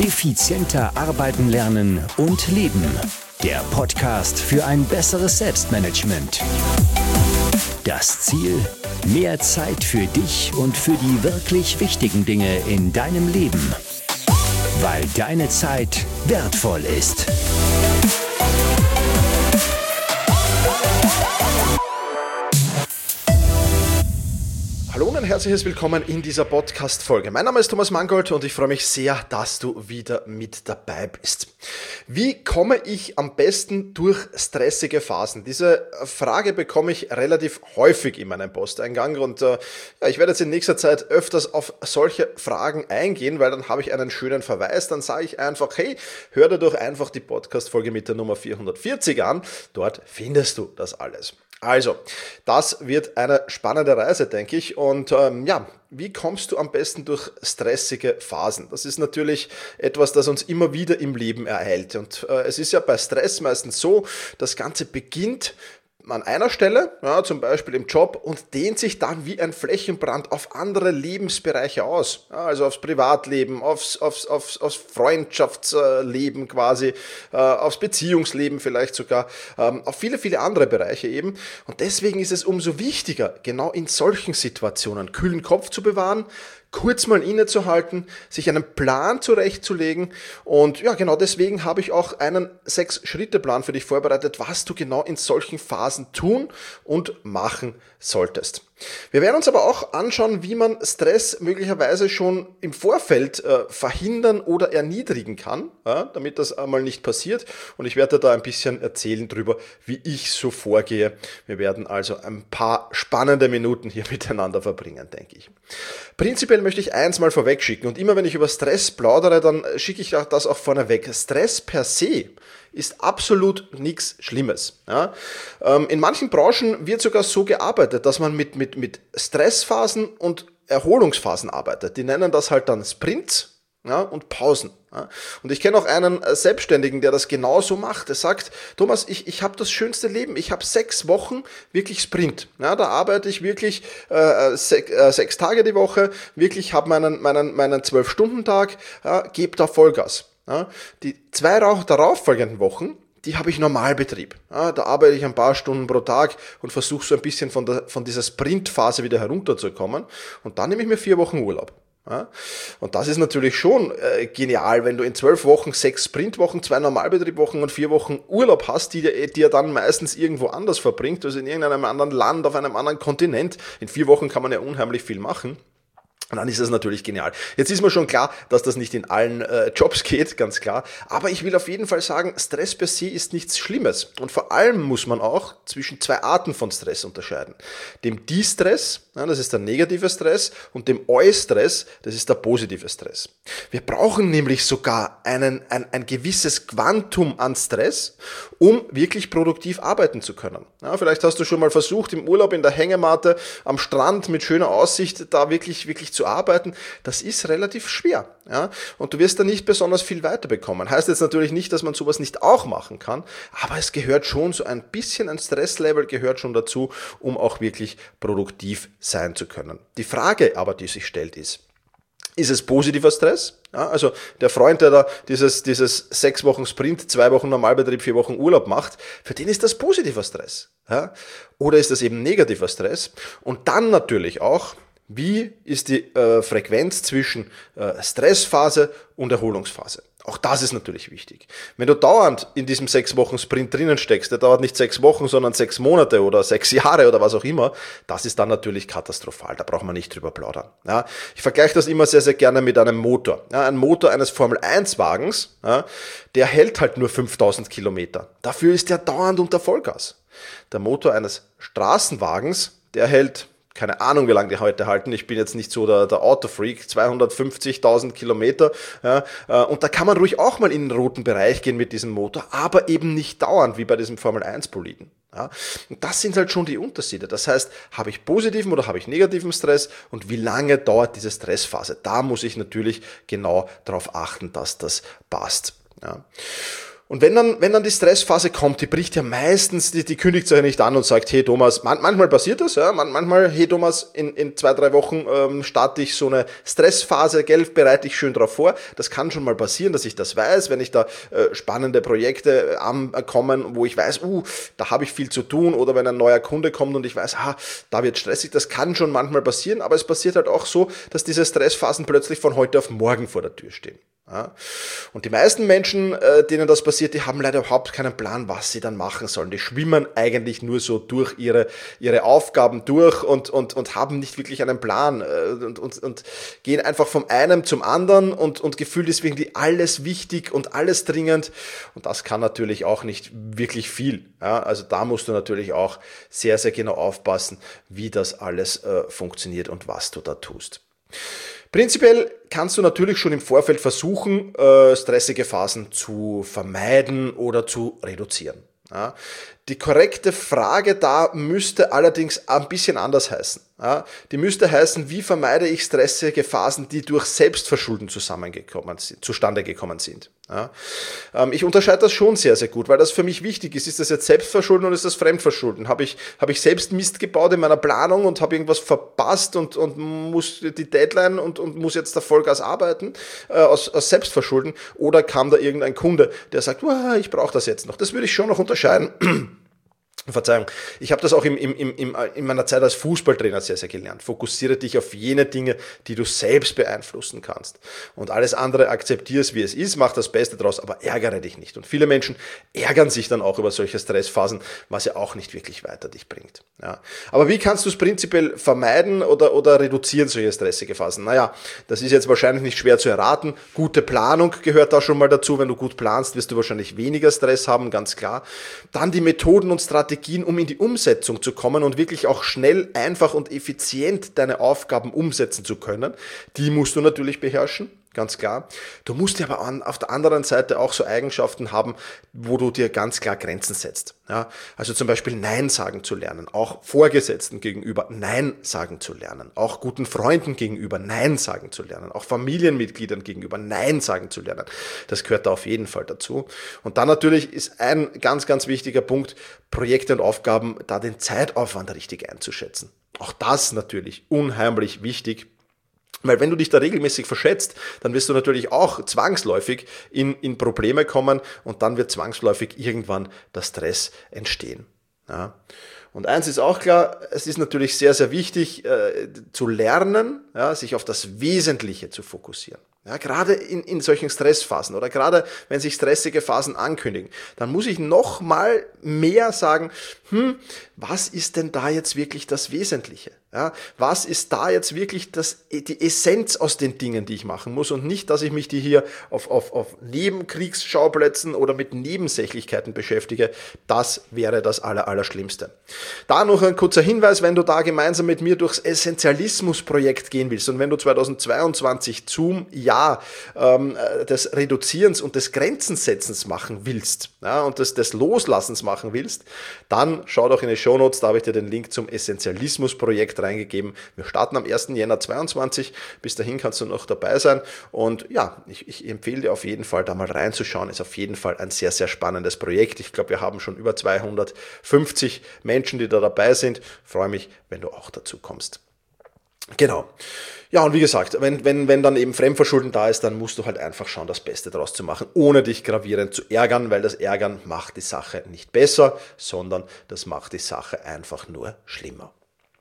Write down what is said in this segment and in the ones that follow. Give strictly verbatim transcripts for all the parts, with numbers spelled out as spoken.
Effizienter arbeiten lernen und leben. Der Podcast für ein besseres Selbstmanagement. Das Ziel: mehr Zeit für dich und für die wirklich wichtigen Dinge in deinem Leben. Weil deine Zeit wertvoll ist. Hallo und ein herzliches Willkommen in dieser Podcast-Folge. Mein Name ist Thomas Mangold und ich freue mich sehr, dass du wieder mit dabei bist. Wie komme ich am besten durch stressige Phasen? Diese Frage bekomme ich relativ häufig in meinem Posteingang und äh, ja, ich werde jetzt in nächster Zeit öfters auf solche Fragen eingehen, weil dann habe ich einen schönen Verweis. Dann sage ich einfach, hey, hör dir doch einfach die Podcast-Folge mit der Nummer vierhundertvierzig an. Dort findest du das alles. Also, das wird eine spannende Reise, denke ich. Und ähm, ja, wie kommst du am besten durch stressige Phasen? Das ist natürlich etwas, das uns immer wieder im Leben ereilt. Und äh, es ist ja bei Stress meistens so, das Ganze beginnt an einer Stelle, ja, zum Beispiel im Job, und dehnt sich dann wie ein Flächenbrand auf andere Lebensbereiche aus. Ja, also aufs Privatleben, aufs, aufs, aufs, aufs Freundschaftsleben quasi, äh, aufs Beziehungsleben vielleicht sogar, ähm, auf viele, viele andere Bereiche eben. Und deswegen ist es umso wichtiger, genau in solchen Situationen kühlen Kopf zu bewahren, kurz mal innezuhalten, sich einen Plan zurechtzulegen, und ja, genau deswegen habe ich auch einen Sechs-Schritte-Plan für dich vorbereitet, was du genau in solchen Phasen tun und machen solltest. Wir werden uns aber auch anschauen, wie man Stress möglicherweise schon im Vorfeld äh, verhindern oder erniedrigen kann, ja, damit das einmal nicht passiert, und ich werde da ein bisschen erzählen drüber, wie ich so vorgehe. Wir werden also ein paar spannende Minuten hier miteinander verbringen, denke ich. Prinzipiell möchte ich eins mal vorweg schicken, und immer wenn ich über Stress plaudere, dann schicke ich das auch vorneweg. Stress per se ist absolut nichts Schlimmes. Ja. Ähm, in manchen Branchen wird sogar so gearbeitet, dass man mit, mit, mit Stressphasen und Erholungsphasen arbeitet. Die nennen das halt dann Sprints, ja, und Pausen. Ja. Und ich kenne auch einen Selbstständigen, der das genauso macht. Er sagt, Thomas, ich, ich habe das schönste Leben. Ich habe sechs Wochen wirklich Sprint. Ja, da arbeite ich wirklich äh, sech, äh, sechs Tage die Woche, wirklich habe meinen meinen meinen zwölf-Stunden-Tag, ja, gebe da Vollgas. Ja, die zwei darauffolgenden Wochen, die habe ich Normalbetrieb. Ja, da arbeite ich ein paar Stunden pro Tag und versuche so ein bisschen von, der, von dieser Sprintphase wieder herunterzukommen. Und dann nehme ich mir vier Wochen Urlaub. Ja, und das ist natürlich schon äh, genial, wenn du in zwölf Wochen sechs Sprintwochen, zwei Normalbetriebwochen und vier Wochen Urlaub hast, die dir, die er dann meistens irgendwo anders verbringt, also in irgendeinem anderen Land, auf einem anderen Kontinent. In vier Wochen kann man ja unheimlich viel machen. Und dann ist das natürlich genial. Jetzt ist mir schon klar, dass das nicht in allen äh, Jobs geht, ganz klar. Aber ich will auf jeden Fall sagen, Stress per se ist nichts Schlimmes. Und vor allem muss man auch zwischen zwei Arten von Stress unterscheiden. Dem De-Stress, ja, das ist der negative Stress, und dem Eu-Stress, das ist der positive Stress. Wir brauchen nämlich sogar einen, ein, ein gewisses Quantum an Stress, um wirklich produktiv arbeiten zu können. Ja, vielleicht hast du schon mal versucht, im Urlaub in der Hängematte am Strand mit schöner Aussicht da wirklich, wirklich zu arbeiten. Das ist relativ schwer. Ja? Und du wirst da nicht besonders viel weiterbekommen. Heißt jetzt natürlich nicht, dass man sowas nicht auch machen kann, aber es gehört schon so ein bisschen, ein Stresslevel gehört schon dazu, um auch wirklich produktiv sein zu können. Die Frage aber, die sich stellt, ist, ist es positiver Stress? Ja, also der Freund, der da dieses, dieses sechs Wochen Sprint, zwei Wochen Normalbetrieb, vier Wochen Urlaub macht, für den ist das positiver Stress. Ja? Oder ist das eben negativer Stress? Und dann natürlich auch, wie ist die äh, Frequenz zwischen äh, Stressphase und Erholungsphase? Auch das ist natürlich wichtig. Wenn du dauernd in diesem sechs Wochen Sprint drinnen steckst, der dauert nicht sechs Wochen, sondern sechs Monate oder sechs Jahre oder was auch immer, das ist dann natürlich katastrophal. Da braucht man nicht drüber plaudern. Ja, ich vergleiche das immer sehr, sehr gerne mit einem Motor. Ja, ein Motor eines Formel eins Wagens, ja, der hält halt nur fünftausend Kilometer. Dafür ist der dauernd unter Vollgas. Der Motor eines Straßenwagens, der hält, keine Ahnung, wie lange die heute halten. Ich bin jetzt nicht so der, der Autofreak, zweihundertfünfzigtausend Kilometer. Ja, und da kann man ruhig auch mal in den roten Bereich gehen mit diesem Motor, aber eben nicht dauernd, wie bei diesem Formel eins Boliden. Ja, und das sind halt schon die Unterschiede. Das heißt, habe ich positiven oder habe ich negativen Stress, und wie lange dauert diese Stressphase? Da muss ich natürlich genau darauf achten, dass das passt. Ja. Und wenn dann, wenn dann die Stressphase kommt, die bricht ja meistens, die, die kündigt sich ja nicht an und sagt, hey Thomas, man, manchmal passiert das, ja, man, manchmal, hey Thomas, in, in zwei, drei Wochen ähm, starte ich so eine Stressphase, gell, bereite ich schön drauf vor. Das kann schon mal passieren, dass ich das weiß, wenn ich da äh, spannende Projekte ankommen, wo ich weiß, uh, da habe ich viel zu tun, oder wenn ein neuer Kunde kommt und ich weiß, ah, da wird stressig, das kann schon manchmal passieren, aber es passiert halt auch so, dass diese Stressphasen plötzlich von heute auf morgen vor der Tür stehen. Ja. Und die meisten Menschen, äh, denen das passiert, die haben leider überhaupt keinen Plan, was sie dann machen sollen. Die schwimmen eigentlich nur so durch ihre, ihre Aufgaben durch und, und, und haben nicht wirklich einen Plan äh, und, und, und gehen einfach vom einen zum anderen und, und gefühlt ist irgendwie alles wichtig und alles dringend. Und das kann natürlich auch nicht wirklich viel. Ja. Also da musst du natürlich auch sehr, sehr genau aufpassen, wie das alles äh, funktioniert und was du da tust. Prinzipiell kannst du natürlich schon im Vorfeld versuchen, äh, stressige Phasen zu vermeiden oder zu reduzieren. Ja. Die korrekte Frage da müsste allerdings ein bisschen anders heißen. Ja. Die müsste heißen, wie vermeide ich stressige Phasen, die durch Selbstverschulden zusammengekommen sind, zustande gekommen sind. Ja. Ähm, ich unterscheide das schon sehr, sehr gut, weil das für mich wichtig ist. Ist das jetzt Selbstverschulden oder ist das Fremdverschulden? Habe ich, habe ich selbst Mist gebaut in meiner Planung und habe irgendwas verpasst und, und muss die Deadline und, und muss jetzt da Vollgas arbeiten äh, aus, aus Selbstverschulden? Oder kam da irgendein Kunde, der sagt, ich brauche das jetzt noch? Das würde ich schon noch unterscheiden. Verzeihung, ich habe das auch im, im, im, in meiner Zeit als Fußballtrainer sehr, sehr gelernt. Fokussiere dich auf jene Dinge, die du selbst beeinflussen kannst. Und alles andere akzeptiere es, wie es ist, mach das Beste draus, aber ärgere dich nicht. Und viele Menschen ärgern sich dann auch über solche Stressphasen, was ja auch nicht wirklich weiter dich bringt. Ja. Aber wie kannst du es prinzipiell vermeiden oder, oder reduzieren, solche stressige Phasen? Naja, das ist jetzt wahrscheinlich nicht schwer zu erraten. Gute Planung gehört da schon mal dazu. Wenn du gut planst, wirst du wahrscheinlich weniger Stress haben, ganz klar. Dann die Methoden und Strategien, um in die Umsetzung zu kommen und wirklich auch schnell, einfach und effizient deine Aufgaben umsetzen zu können. Die musst du natürlich beherrschen, ganz klar. Du musst ja aber an, auf der anderen Seite auch so Eigenschaften haben, wo du dir ganz klar Grenzen setzt. Ja, also zum Beispiel Nein sagen zu lernen, auch Vorgesetzten gegenüber Nein sagen zu lernen, auch guten Freunden gegenüber Nein sagen zu lernen, auch Familienmitgliedern gegenüber Nein sagen zu lernen. Das gehört da auf jeden Fall dazu. Und dann natürlich ist ein ganz, ganz wichtiger Punkt, Projekte und Aufgaben, da den Zeitaufwand richtig einzuschätzen. Auch das natürlich unheimlich wichtig. Weil wenn du dich da regelmäßig verschätzt, dann wirst du natürlich auch zwangsläufig in, in Probleme kommen und dann wird zwangsläufig irgendwann der Stress entstehen. Ja. Und eins ist auch klar, es ist natürlich sehr, sehr wichtig äh, zu lernen, ja, sich auf das Wesentliche zu fokussieren. Ja, gerade in, in solchen Stressphasen oder gerade wenn sich stressige Phasen ankündigen, dann muss ich noch mal mehr sagen, hm, was ist denn da jetzt wirklich das Wesentliche? Ja, was ist da jetzt wirklich das, die Essenz aus den Dingen, die ich machen muss und nicht, dass ich mich die hier auf, auf, auf Nebenkriegsschauplätzen oder mit Nebensächlichkeiten beschäftige. Das wäre das aller, Allerschlimmste. Da noch ein kurzer Hinweis, wenn du da gemeinsam mit mir durchs Essentialismus-Projekt gehen willst und wenn du zweitausendzweiundzwanzig zum Jahr ähm, des Reduzierens und des Grenzensetzens machen willst, ja, und des, des Loslassens machen willst, dann schau doch in die Shownotes, da habe ich dir den Link zum Essentialismus-Projekt reingegeben. Wir starten am ersten Jänner zweiundzwanzig. Bis dahin kannst du noch dabei sein. Und ja, ich, ich empfehle dir auf jeden Fall, da mal reinzuschauen. Ist auf jeden Fall ein sehr, sehr spannendes Projekt. Ich glaube, wir haben schon über zweihundertfünfzig Menschen, die da dabei sind. Freue mich, wenn du auch dazu kommst. Genau. Ja, und wie gesagt, wenn, wenn, wenn dann eben Fremdverschulden da ist, dann musst du halt einfach schauen, das Beste daraus zu machen, ohne dich gravierend zu ärgern, weil das Ärgern macht die Sache nicht besser, sondern das macht die Sache einfach nur schlimmer.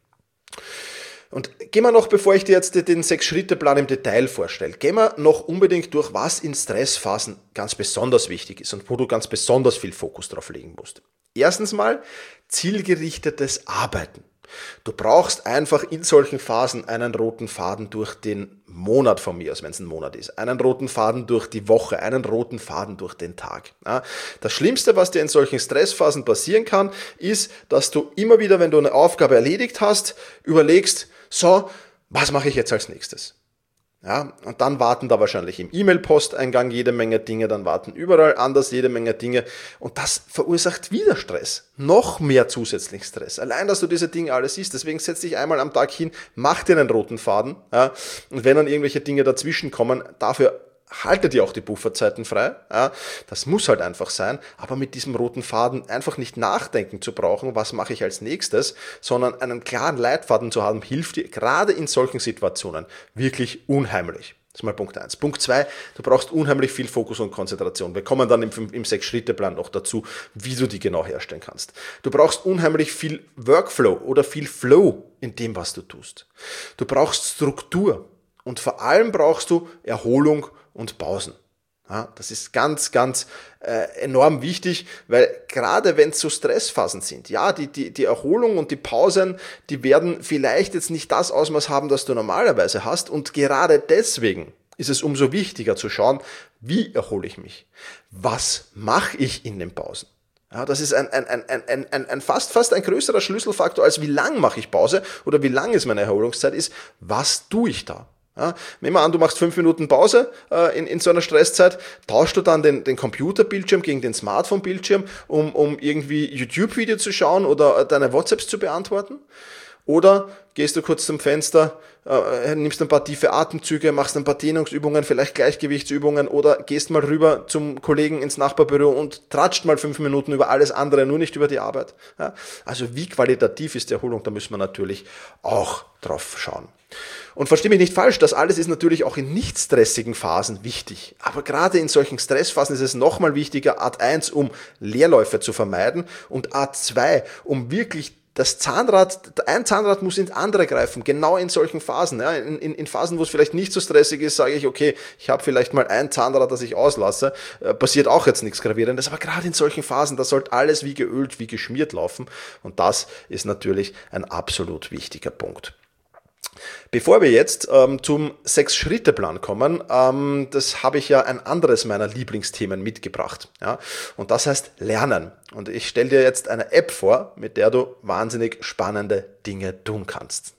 Und gehen wir noch, bevor ich dir jetzt den Sechs-Schritte-Plan im Detail vorstelle, gehen wir noch unbedingt durch, was in Stressphasen ganz besonders wichtig ist und wo du ganz besonders viel Fokus drauf legen musst. Erstens mal zielgerichtetes Arbeiten. Du brauchst einfach in solchen Phasen einen roten Faden durch den Monat von mir aus, wenn es ein Monat ist, einen roten Faden durch die Woche, einen roten Faden durch den Tag. Ja, das Schlimmste, was dir in solchen Stressphasen passieren kann, ist, dass du immer wieder, wenn du eine Aufgabe erledigt hast, überlegst, so, was mache ich jetzt als nächstes? Ja, und dann warten da wahrscheinlich im E-Mail-Posteingang jede Menge Dinge, dann warten überall anders jede Menge Dinge und das verursacht wieder Stress, noch mehr zusätzlichen Stress. Allein, dass du diese Dinge alles siehst, deswegen setz dich einmal am Tag hin, mach dir einen roten Faden, ja, und wenn dann irgendwelche Dinge dazwischen kommen, dafür halte dir auch die Pufferzeiten frei. Ja, das muss halt einfach sein, aber mit diesem roten Faden einfach nicht nachdenken zu brauchen, was mache ich als nächstes, sondern einen klaren Leitfaden zu haben, hilft dir gerade in solchen Situationen wirklich unheimlich. Das ist mal Punkt eins. Punkt zwei, du brauchst unheimlich viel Fokus und Konzentration. Wir kommen dann im, im sechs-Schritte-Plan noch dazu, wie du die genau herstellen kannst. Du brauchst unheimlich viel Workflow oder viel Flow in dem, was du tust. Du brauchst Struktur und vor allem brauchst du Erholung und Pausen. Ja, das ist ganz, ganz äh, enorm wichtig, weil gerade wenn es so Stressphasen sind, ja, die, die, die Erholung und die Pausen, die werden vielleicht jetzt nicht das Ausmaß haben, das du normalerweise hast, und gerade deswegen ist es umso wichtiger zu schauen, wie erhole ich mich? Was mache ich in den Pausen? Ja, das ist ein, ein, ein, ein, ein, ein fast, fast ein größerer Schlüsselfaktor, als wie lang mache ich Pause oder wie lang ist meine Erholungszeit, ist, was tue ich da? Ja, nehmen wir an, du machst fünf Minuten Pause äh, in, in so einer Stresszeit, tauschst du dann den, den Computerbildschirm gegen den Smartphone-Bildschirm, um, um irgendwie YouTube-Video zu schauen oder deine WhatsApps zu beantworten? Oder gehst du kurz zum Fenster, äh, nimmst ein paar tiefe Atemzüge, machst ein paar Dehnungsübungen, vielleicht Gleichgewichtsübungen oder gehst mal rüber zum Kollegen ins Nachbarbüro und tratscht mal fünf Minuten über alles andere, nur nicht über die Arbeit. Ja? Also wie qualitativ ist die Erholung, da müssen wir natürlich auch drauf schauen. Und versteh mich nicht falsch, das alles ist natürlich auch in nicht stressigen Phasen wichtig. Aber gerade in solchen Stressphasen ist es nochmal wichtiger, A eins, um Leerläufe zu vermeiden, und A zwei, um wirklich das Zahnrad, ein Zahnrad muss ins andere greifen, genau in solchen Phasen. Ja, in, in, in Phasen, wo es vielleicht nicht so stressig ist, sage ich, okay, ich habe vielleicht mal ein Zahnrad, das ich auslasse, äh, passiert auch jetzt nichts Gravierendes, aber gerade in solchen Phasen, da sollte alles wie geölt, wie geschmiert laufen, und das ist natürlich ein absolut wichtiger Punkt. Bevor wir jetzt ähm, zum Sechs-Schritte-Plan kommen, ähm, das habe ich ja ein anderes meiner Lieblingsthemen mitgebracht. Ja? Und das heißt Lernen. Und ich stelle dir jetzt eine App vor, mit der du wahnsinnig spannende Dinge tun kannst.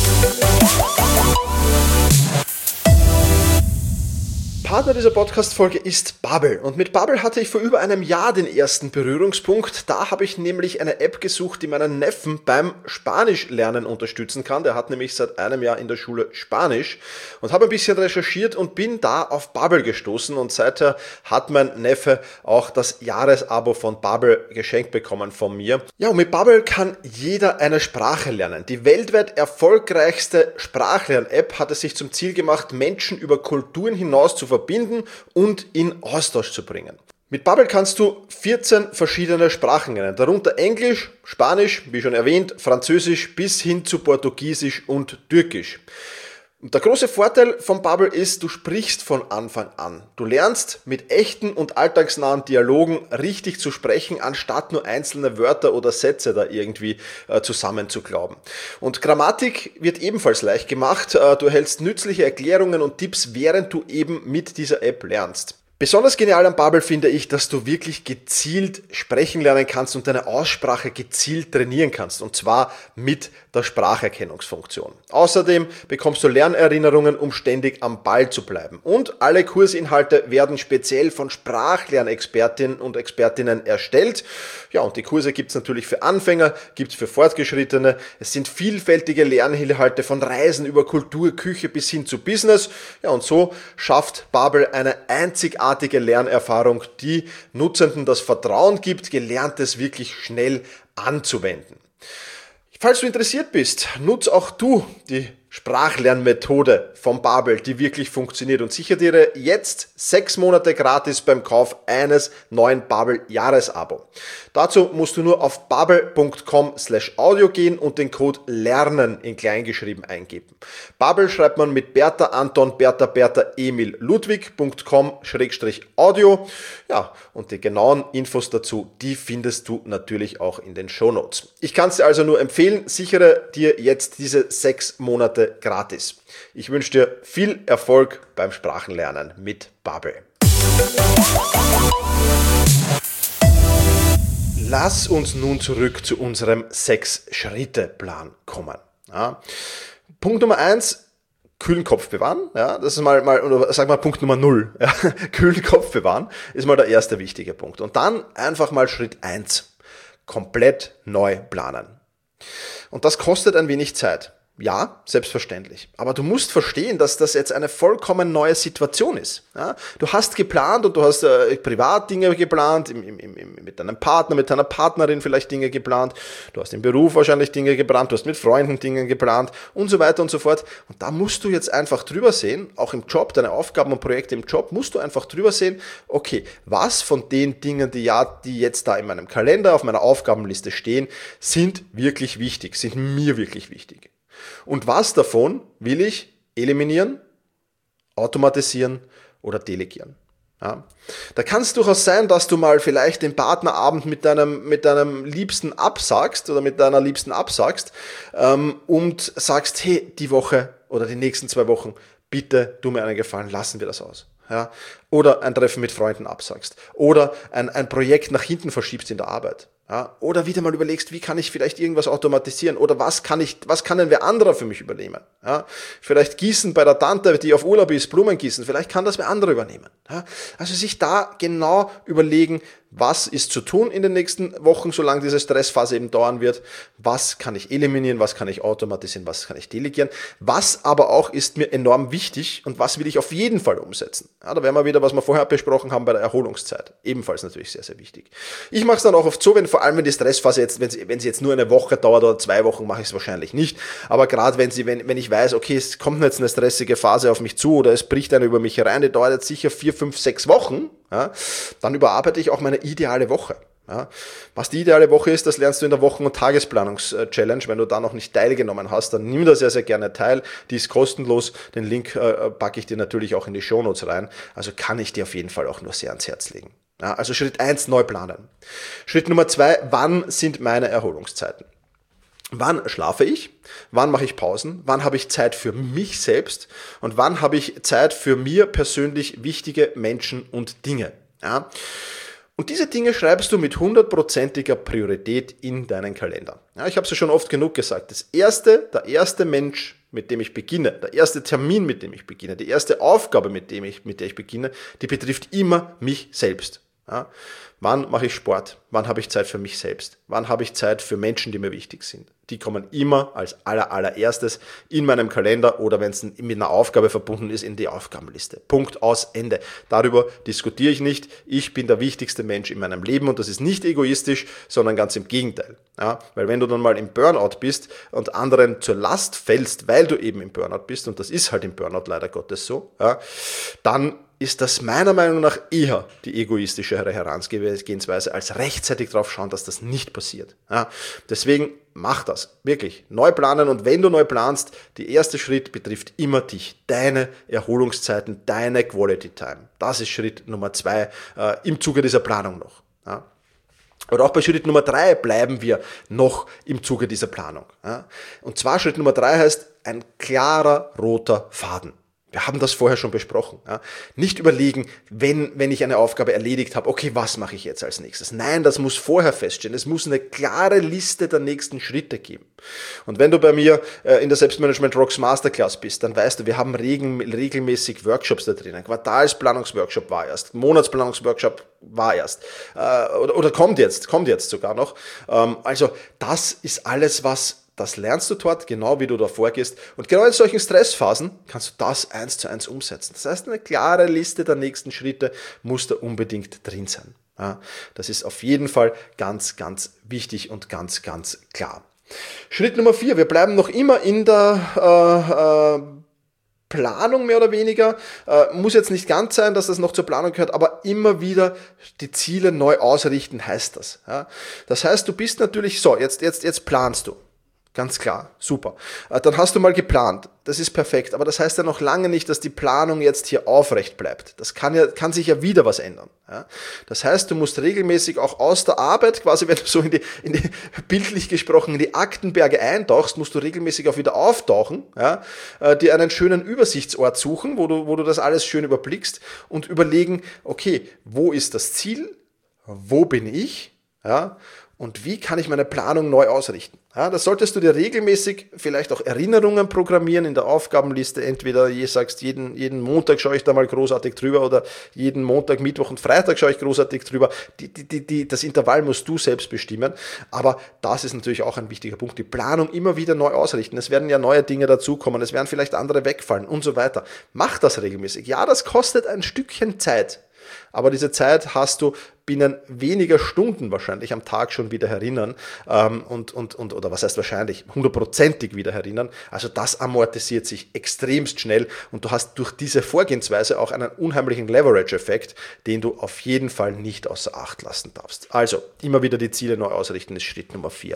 Partner dieser Podcast-Folge ist Babbel. Und mit Babbel hatte ich vor über einem Jahr den ersten Berührungspunkt. Da habe ich nämlich eine App gesucht, die meinen Neffen beim Spanischlernen unterstützen kann. Der hat nämlich seit einem Jahr in der Schule Spanisch, und habe ein bisschen recherchiert und bin da auf Babbel gestoßen. Und seither hat mein Neffe auch das Jahresabo von Babbel geschenkt bekommen von mir. Ja, und mit Babbel kann jeder eine Sprache lernen. Die weltweit erfolgreichste Sprachlern-App hat es sich zum Ziel gemacht, Menschen über Kulturen hinaus zu verbinden und in Austausch zu bringen. Mit Babbel kannst du vierzehn verschiedene Sprachen lernen, darunter Englisch, Spanisch, wie schon erwähnt, Französisch bis hin zu Portugiesisch und Türkisch. Und der große Vorteil von Babbel ist, du sprichst von Anfang an. Du lernst mit echten und alltagsnahen Dialogen richtig zu sprechen, anstatt nur einzelne Wörter oder Sätze da irgendwie äh, zusammenzuklauben. Und Grammatik wird ebenfalls leicht gemacht. Äh, du erhältst nützliche Erklärungen und Tipps, während du eben mit dieser App lernst. Besonders genial an Babbel finde ich, dass du wirklich gezielt sprechen lernen kannst und deine Aussprache gezielt trainieren kannst, und zwar mit der Spracherkennungsfunktion. Außerdem bekommst du Lernerinnerungen, um ständig am Ball zu bleiben. Und alle Kursinhalte werden speziell von Sprachlernexpertinnen und Expertinnen erstellt. Ja, und die Kurse gibt es natürlich für Anfänger, gibt es für Fortgeschrittene. Es sind vielfältige Lerninhalte von Reisen über Kultur, Küche bis hin zu Business. Ja, und so schafft Babbel eine einzigartige Lernerfahrung, die Nutzenden das Vertrauen gibt, Gelerntes wirklich schnell anzuwenden. Falls du interessiert bist, nutz auch du die Sprachlernmethode von Babbel, die wirklich funktioniert, und sichere dir jetzt sechs Monate gratis beim Kauf eines neuen Babbel-Jahresabo. Dazu musst du nur auf babbel punkt com slash audio gehen und den Code LERNEN in kleingeschrieben eingeben. Babbel schreibt man mit Bertha, Anton, Bertha, Bertha, Emil, Ludwig punkt com schrägstrich audio. Ja, und die genauen Infos dazu, die findest du natürlich auch in den Shownotes. Ich kann es dir also nur empfehlen, sichere dir jetzt diese sechs Monate gratis. Ich wünsche dir viel Erfolg beim Sprachenlernen mit Babbel. Lass uns nun zurück zu unserem Sechs-Schritte-Plan kommen. Ja. Punkt Nummer eins, kühlen Kopf bewahren. Ja, das ist mal, mal oder sag mal Punkt Nummer null. Ja. Kühlen Kopf bewahren ist mal der erste wichtige Punkt. Und dann einfach mal Schritt eins. Komplett neu planen. Und das kostet ein wenig Zeit. Ja, selbstverständlich. Aber du musst verstehen, dass das jetzt eine vollkommen neue Situation ist. Ja? Du hast geplant und du hast äh, Privatdinge geplant, im, im, im, mit deinem Partner, mit deiner Partnerin vielleicht Dinge geplant, du hast im Beruf wahrscheinlich Dinge geplant, du hast mit Freunden Dinge geplant und so weiter und so fort. Und da musst du jetzt einfach drüber sehen, auch im Job, deine Aufgaben und Projekte im Job, musst du einfach drüber sehen, okay, was von den Dingen, die, ja, die jetzt da in meinem Kalender, auf meiner Aufgabenliste stehen, sind wirklich wichtig, sind mir wirklich wichtig. Und was davon will ich eliminieren, automatisieren oder delegieren? Ja. Da kann es durchaus sein, dass du mal vielleicht den Partnerabend mit deinem, mit deinem Liebsten absagst oder mit deiner Liebsten absagst ähm, und sagst, hey, die Woche oder die nächsten zwei Wochen, bitte tu mir einen Gefallen, lassen wir das aus. Ja. Oder ein Treffen mit Freunden absagst. Oder ein, ein Projekt nach hinten verschiebst in der Arbeit. Ja, oder wieder mal überlegst, wie kann ich vielleicht irgendwas automatisieren oder was kann ich, was kann denn wer anderer für mich übernehmen? Ja, vielleicht gießen bei der Tante, die auf Urlaub ist, Blumen gießen, vielleicht kann das wer anderer übernehmen. Ja, also sich da genau überlegen, was ist zu tun in den nächsten Wochen, solange diese Stressphase eben dauern wird, was kann ich eliminieren, was kann ich automatisieren, was kann ich delegieren, was aber auch ist mir enorm wichtig und was will ich auf jeden Fall umsetzen. Ja, da wären wir wieder, was wir vorher besprochen haben bei der Erholungszeit, ebenfalls natürlich sehr, sehr wichtig. Ich mache es dann auch oft so, wenn vor allem wenn die Stressphase jetzt, wenn sie, wenn sie jetzt nur eine Woche dauert oder zwei Wochen, mache ich es wahrscheinlich nicht, aber gerade wenn sie, wenn, wenn ich weiß, okay, es kommt jetzt eine stressige Phase auf mich zu oder es bricht eine über mich herein, die dauert jetzt sicher vier, fünf, sechs Wochen, ja, dann überarbeite ich auch meine ideale Woche. Ja. Was die ideale Woche ist, das lernst du in der Wochen- und Tagesplanungs-Challenge. Wenn du da noch nicht teilgenommen hast, dann nimm da sehr, sehr gerne teil. Die ist kostenlos. Den Link äh, packe ich dir natürlich auch in die Shownotes rein. Also kann ich dir auf jeden Fall auch nur sehr ans Herz legen. Ja, also Schritt eins, neu planen. Schritt Nummer zwei, wann sind meine Erholungszeiten? Wann schlafe ich? Wann mache ich Pausen? Wann habe ich Zeit für mich selbst? Und wann habe ich Zeit für mir persönlich wichtige Menschen und Dinge? Ja? Und diese Dinge schreibst du mit hundertprozentiger Priorität in deinen Kalender. Ja, ich habe es ja schon oft genug gesagt. Das erste, der erste Mensch, mit dem ich beginne, der erste Termin, mit dem ich beginne, die erste Aufgabe, mit, dem ich, mit der ich beginne, die betrifft immer mich selbst. Ja, wann mache ich Sport? Wann habe ich Zeit für mich selbst? Wann habe ich Zeit für Menschen, die mir wichtig sind? Die kommen immer als aller, allererstes in meinem Kalender oder wenn es mit einer Aufgabe verbunden ist, in die Aufgabenliste. Punkt, aus, Ende. Darüber diskutiere ich nicht. Ich bin der wichtigste Mensch in meinem Leben und das ist nicht egoistisch, sondern ganz im Gegenteil. Ja, weil wenn du dann mal im Burnout bist und anderen zur Last fällst, weil du eben im Burnout bist, und das ist halt im Burnout leider Gottes so, ja, dann ist das meiner Meinung nach eher die egoistischere Herangehensweise, als rechtzeitig darauf schauen, dass das nicht passiert. Ja, deswegen mach das, wirklich, neu planen und wenn du neu planst, der erste Schritt betrifft immer dich, deine Erholungszeiten, deine Quality Time. Das ist Schritt Nummer zwei äh, im Zuge dieser Planung noch. Ja. Oder auch bei Schritt Nummer drei bleiben wir noch im Zuge dieser Planung. Ja. Und zwar Schritt Nummer drei heißt ein klarer roter Faden. Wir haben das vorher schon besprochen. Ja. Nicht überlegen, wenn, wenn ich eine Aufgabe erledigt habe, okay, was mache ich jetzt als nächstes? Nein, das muss vorher feststehen. Es muss eine klare Liste der nächsten Schritte geben. Und wenn du bei mir äh, in der Selbstmanagement Rocks Masterclass bist, dann weißt du, wir haben regen, regelmäßig Workshops da drinnen. Quartalsplanungsworkshop war erst, Monatsplanungsworkshop war erst äh, oder, oder kommt jetzt, kommt jetzt sogar noch. Ähm, also das ist alles, was Das lernst du dort, genau wie du da vorgehst. Und genau in solchen Stressphasen kannst du das eins zu eins umsetzen. Das heißt, eine klare Liste der nächsten Schritte muss da unbedingt drin sein. Ja, das ist auf jeden Fall ganz, ganz wichtig und ganz, ganz klar. Schritt Nummer vier. Wir bleiben noch immer in der äh, äh, Planung mehr oder weniger. Äh, muss jetzt nicht ganz sein, dass das noch zur Planung gehört, aber immer wieder die Ziele neu ausrichten heißt das. Ja, das heißt, du bist natürlich so, jetzt, jetzt, jetzt planst du. Ganz klar, super. Dann hast du mal geplant, das ist perfekt, aber das heißt ja noch lange nicht, dass die Planung jetzt hier aufrecht bleibt. Das kann ja, kann sich ja wieder was ändern. Ja? Das heißt, du musst regelmäßig auch aus der Arbeit, quasi wenn du so in die, in die bildlich gesprochen, in die Aktenberge eintauchst, musst du regelmäßig auch wieder auftauchen, ja? äh, dir einen schönen Übersichtsort suchen, wo du, wo du das alles schön überblickst und überlegen, okay, wo ist das Ziel, wo bin ich, ja? und wie kann ich meine Planung neu ausrichten? Ja, das solltest du dir regelmäßig vielleicht auch Erinnerungen programmieren in der Aufgabenliste. Entweder je sagst, jeden, jeden Montag schaue ich da mal großartig drüber oder jeden Montag, Mittwoch und Freitag schaue ich großartig drüber. Die, die, die, die, das Intervall musst du selbst bestimmen. Aber das ist natürlich auch ein wichtiger Punkt. Die Planung immer wieder neu ausrichten. Es werden ja neue Dinge dazukommen. Es werden vielleicht andere wegfallen und so weiter. Mach das regelmäßig. Ja, das kostet ein Stückchen Zeit. Aber diese Zeit hast du binnen weniger Stunden wahrscheinlich am Tag schon wieder erinnern ähm, und, und, und, oder was heißt wahrscheinlich, hundertprozentig wieder erinnern. Also das amortisiert sich extremst schnell und du hast durch diese Vorgehensweise auch einen unheimlichen Leverage-Effekt, den du auf jeden Fall nicht außer Acht lassen darfst. Also immer wieder die Ziele neu ausrichten ist Schritt Nummer vier.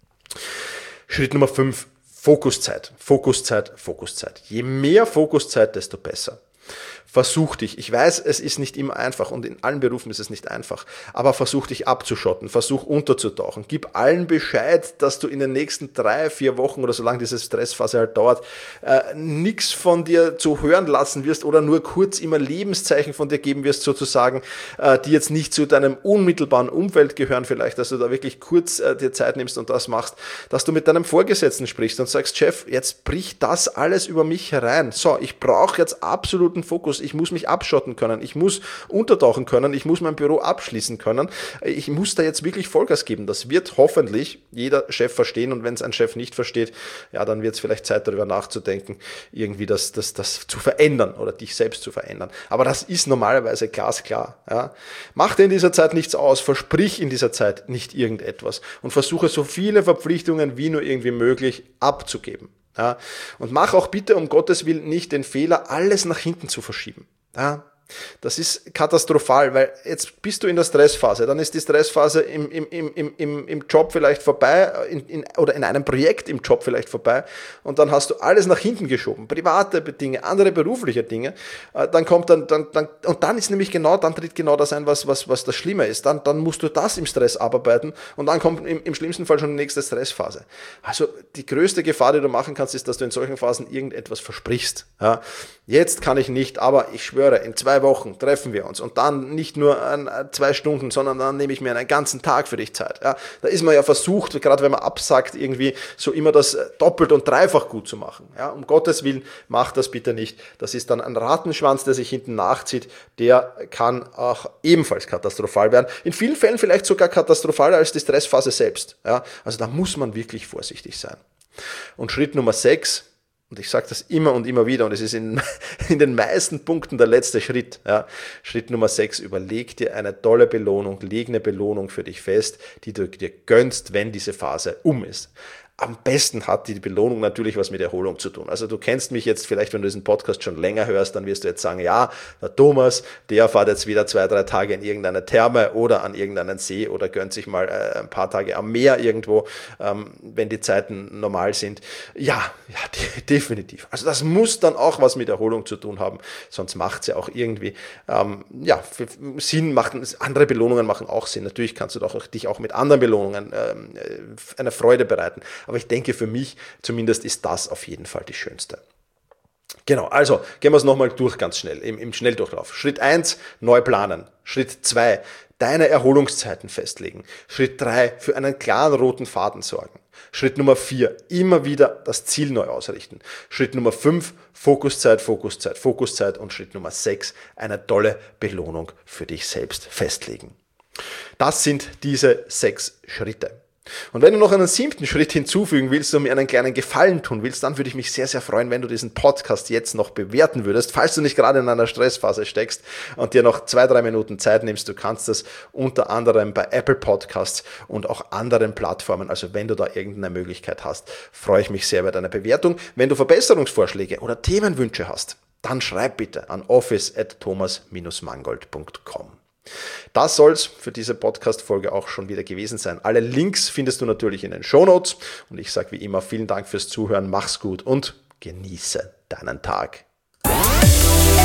Schritt Nummer fünf, Fokuszeit. Fokuszeit, Fokuszeit. Je mehr Fokuszeit, desto besser. Versuch dich, ich weiß, es ist nicht immer einfach und in allen Berufen ist es nicht einfach, aber versuch dich abzuschotten, versuch unterzutauchen, gib allen Bescheid, dass du in den nächsten drei, vier Wochen oder solange diese Stressphase halt dauert, äh, nichts von dir zu hören lassen wirst oder nur kurz immer Lebenszeichen von dir geben wirst sozusagen, äh, die jetzt nicht zu deinem unmittelbaren Umfeld gehören vielleicht, dass du da wirklich kurz äh, dir Zeit nimmst und das machst, dass du mit deinem Vorgesetzten sprichst und sagst, Chef, jetzt bricht das alles über mich herein, so, ich brauche jetzt absoluten Fokus, ich muss mich abschotten können, ich muss untertauchen können, ich muss mein Büro abschließen können, ich muss da jetzt wirklich Vollgas geben. Das wird hoffentlich jeder Chef verstehen und wenn es ein Chef nicht versteht, ja, dann wird es vielleicht Zeit darüber nachzudenken, irgendwie das, das, das zu verändern oder dich selbst zu verändern. Aber das ist normalerweise glasklar. Ja. Mach dir in dieser Zeit nichts aus, versprich in dieser Zeit nicht irgendetwas und versuche so viele Verpflichtungen wie nur irgendwie möglich abzugeben. Ja, und mach auch bitte um Gottes Willen nicht den Fehler, alles nach hinten zu verschieben. Ja, das ist katastrophal, weil jetzt bist du in der Stressphase, dann ist die Stressphase im, im, im, im, im Job vielleicht vorbei in, in, oder in einem Projekt im Job vielleicht vorbei und dann hast du alles nach hinten geschoben, private Dinge, andere berufliche Dinge, dann kommt dann, dann, dann und dann ist nämlich genau, dann tritt genau das ein, was, was, was das Schlimme ist, dann, dann musst du das im Stress abarbeiten und dann kommt im, im schlimmsten Fall schon die nächste Stressphase. Also die größte Gefahr, die du machen kannst, ist, dass du in solchen Phasen irgendetwas versprichst. Ja, jetzt kann ich nicht, aber ich schwöre, in zwei Wochen treffen wir uns und dann nicht nur an zwei Stunden, sondern dann nehme ich mir einen ganzen Tag für dich Zeit. Ja, da ist man ja versucht, gerade wenn man absagt, irgendwie so immer das doppelt und dreifach gut zu machen. Ja, um Gottes Willen, mach das bitte nicht. Das ist dann ein Rattenschwanz, der sich hinten nachzieht, der kann auch ebenfalls katastrophal werden. In vielen Fällen vielleicht sogar katastrophaler als die Stressphase selbst. Ja, also da muss man wirklich vorsichtig sein. Und Schritt Nummer sechs, und ich sage das immer und immer wieder und es ist in, in den meisten Punkten der letzte Schritt. Ja. Schritt Nummer sechs, überleg dir eine tolle Belohnung, leg eine Belohnung für dich fest, die du dir gönnst, wenn diese Phase um ist. Am besten hat die Belohnung natürlich was mit Erholung zu tun. Also du kennst mich jetzt vielleicht, wenn du diesen Podcast schon länger hörst, dann wirst du jetzt sagen, ja, der Thomas, der fährt jetzt wieder zwei, drei Tage in irgendeine Therme oder an irgendeinen See oder gönnt sich mal äh, ein paar Tage am Meer irgendwo, ähm, wenn die Zeiten normal sind. Ja, ja, de- definitiv. Also das muss dann auch was mit Erholung zu tun haben, sonst macht es ja auch irgendwie, ähm, ja, Sinn machen, andere Belohnungen machen auch Sinn. Natürlich kannst du doch auch, dich auch mit anderen Belohnungen ähm, eine Freude bereiten. Aber ich denke, für mich zumindest ist das auf jeden Fall die schönste. Genau, also gehen wir es nochmal durch ganz schnell, im, im Schnelldurchlauf. Schritt eins, neu planen. Schritt zwei, deine Erholungszeiten festlegen. Schritt drei, für einen klaren roten Faden sorgen. Schritt Nummer vier, immer wieder das Ziel neu ausrichten. Schritt Nummer fünf, Fokuszeit, Fokuszeit, Fokuszeit. Und Schritt Nummer sechs, eine tolle Belohnung für dich selbst festlegen. Das sind diese sechs Schritte. Und wenn du noch einen siebten Schritt hinzufügen willst und mir einen kleinen Gefallen tun willst, dann würde ich mich sehr, sehr freuen, wenn du diesen Podcast jetzt noch bewerten würdest, falls du nicht gerade in einer Stressphase steckst und dir noch zwei, drei Minuten Zeit nimmst. Du kannst das unter anderem bei Apple Podcasts und auch anderen Plattformen, also wenn du da irgendeine Möglichkeit hast, freue ich mich sehr über deine Bewertung. Wenn du Verbesserungsvorschläge oder Themenwünsche hast, dann schreib bitte an office at thomas dash mangold punkt com. Das soll's für diese Podcast-Folge auch schon wieder gewesen sein. Alle Links findest du natürlich in den Shownotes und ich sage wie immer vielen Dank fürs Zuhören, mach's gut und genieße deinen Tag.